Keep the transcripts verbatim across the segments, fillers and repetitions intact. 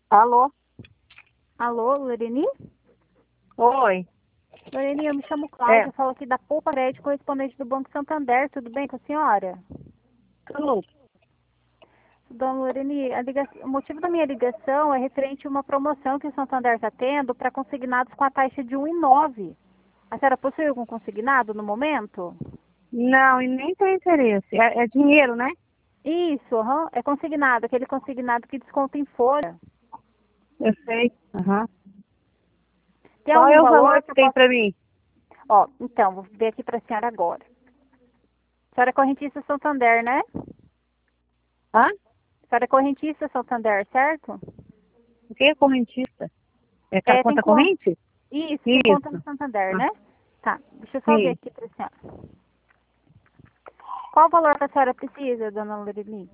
Alô? Alô, Loreni? Oi. Loreni, eu me chamo É, Cláudia, eu falo aqui da Poupa Crédito, correspondente do Banco Santander. Tudo bem com a senhora? tudo. Dona Loreni, a liga- o motivo da minha ligação é referente a uma promoção que o Santander está tendo para consignados com a taxa de um vírgula nove. A senhora possui algum consignado no momento? Não, e nem tem interesse. É, é dinheiro, né? Isso, aham, é consignado, aquele consignado que desconta em folha. Eu sei. Aham. Tem Qual algum é o valor valor que que eu tem possa... pra mim? Ó, então, vou ver aqui para a senhora agora. A senhora é correntista Santander, né? Hã? A senhora é correntista Santander, certo? O que é correntista? É ca- É, tem conta conta. corrente? Isso, tem conta no Isso. Santander, Ah, né? Tá, deixa eu só ver sim. aqui para a senhora. Qual o valor que a senhora precisa, dona Loreli?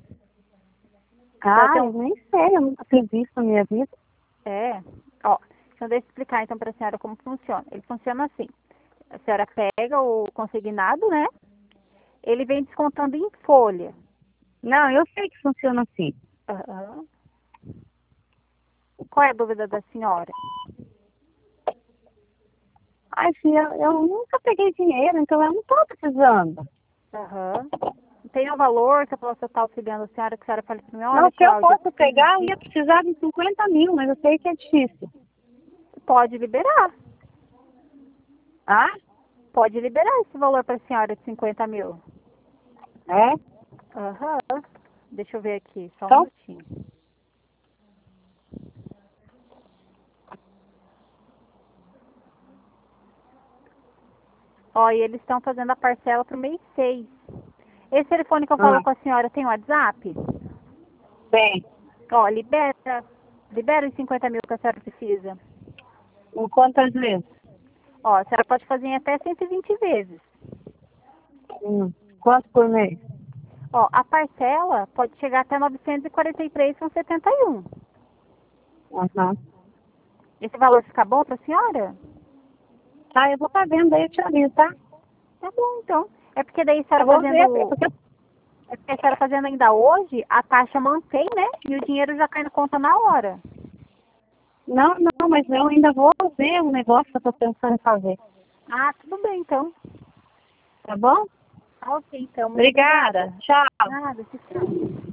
A senhora Ah, tem eu um... nem sei, eu nunca fiz isso na minha vida. É, ó, então deixa eu explicar então para a senhora como funciona. Ele funciona assim. A senhora pega o consignado, né? Ele vem descontando em folha. Não, eu sei que funciona assim. Aham. Qual é a dúvida da senhora? Ai, filha, eu, eu nunca peguei dinheiro, então eu não tô precisando. Aham. Tem um valor que eu possa estar auxiliando a senhora, que a senhora fale para mim, Não, olha, se eu Cláudia, eu fosse preciso pegar, eu ia disso. precisar de cinquenta mil, mas eu sei que é difícil. Pode liberar. Ah? Pode liberar esse valor para a senhora de cinquenta mil. É? Aham. Deixa eu ver aqui, só um Então, minutinho. Ó, e eles estão fazendo a parcela para o mês seis. Esse telefone que eu falo ah, com a senhora tem WhatsApp? bem, Ó, libera, libera os cinquenta mil que a senhora precisa. em quantas vezes? Ó, a senhora pode fazer em até cento e vinte vezes. Hum, quanto por mês? Ó, a parcela pode chegar até novecentos e quarenta e três reais e setenta e um. Aham. Esse valor fica bom para a senhora? Tá, eu vou estar vendo aí, eu te aviso, tá? Tá bom, então. É porque daí a senhora Eu vou ver, é fazendo, porque... é porque a senhora fazendo ainda hoje, a taxa mantém, né? E o dinheiro já cai na conta na hora. Não, não, mas eu ainda vou ver um negócio que eu tô pensando em fazer. Ah, tudo bem, então. Tá bom? Ah, ok, então. Muito Obrigada. obrigada. Tchau. Nada, tchau.